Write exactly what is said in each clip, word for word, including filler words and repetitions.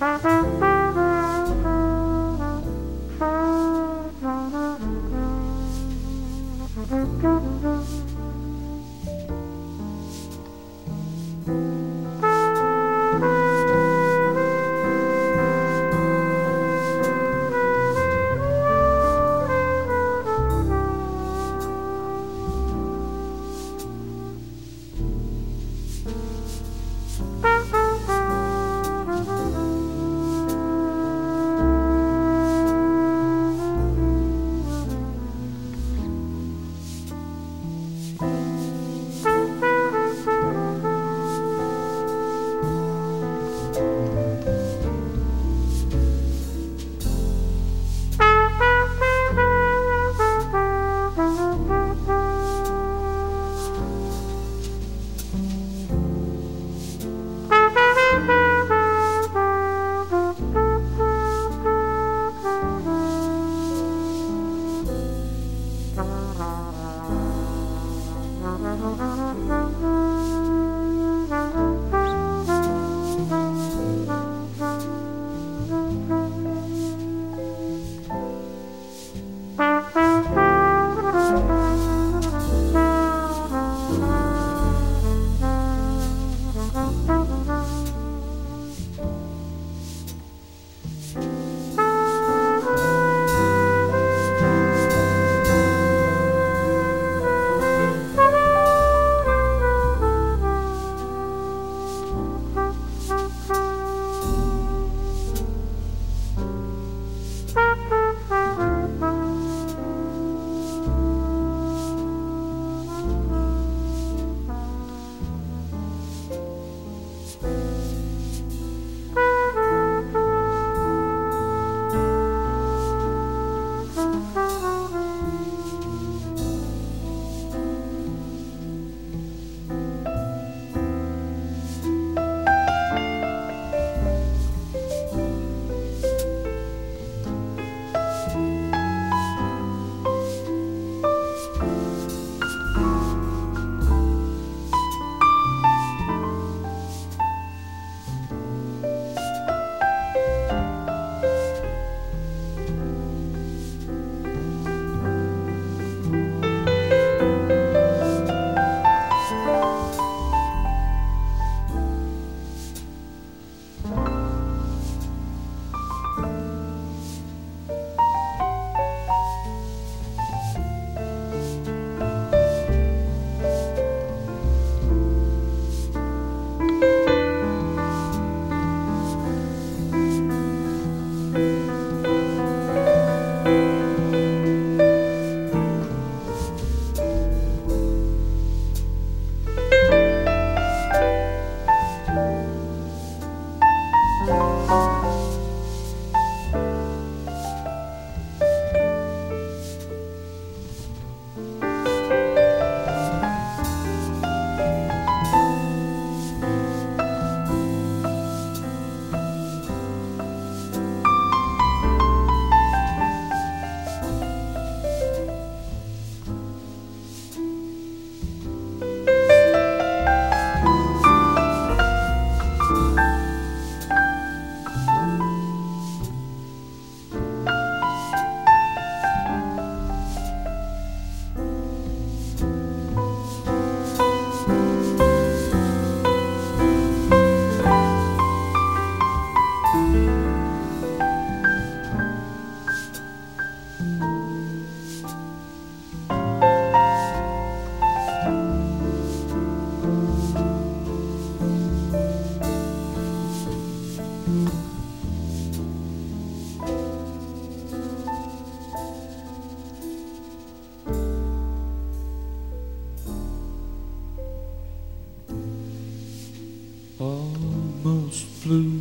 blue,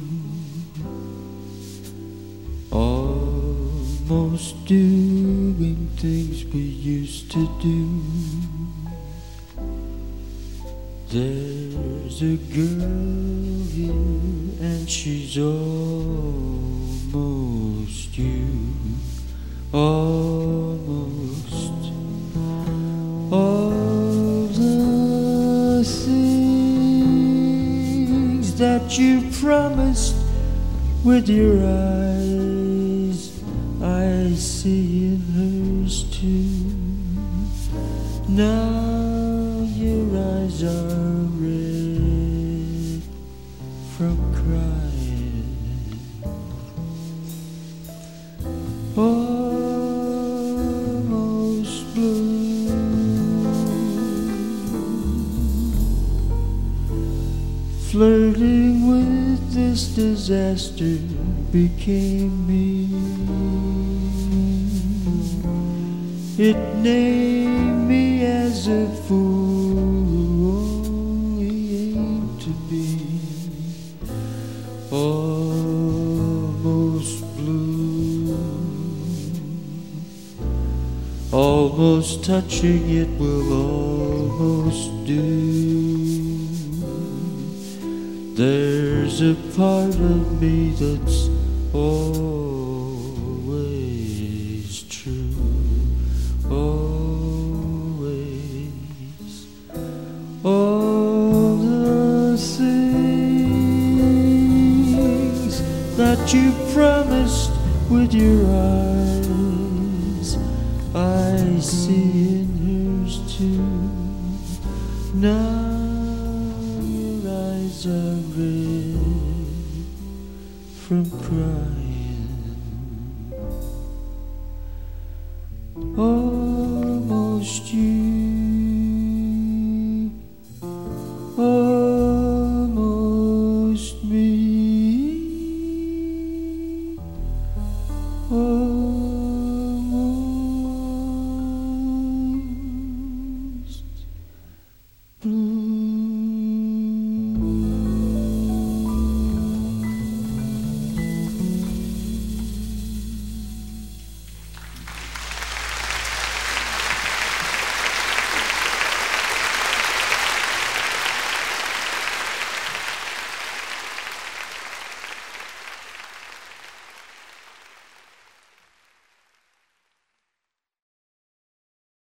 almost doing things we used to do. There's a girl here and she's almost you, almost all the things that you promised with your eyes, I see in hers too. Now your eyes are red from crying, almost blue, flirting with this disaster became me. It named me as a fool only aimed to be, almost blue, almost touching it will almost do. There's a part of me that's always true, always. All the things that you promised with your eyes, I see in hers too. Now are red from crying, almost you, almost me, almost blue.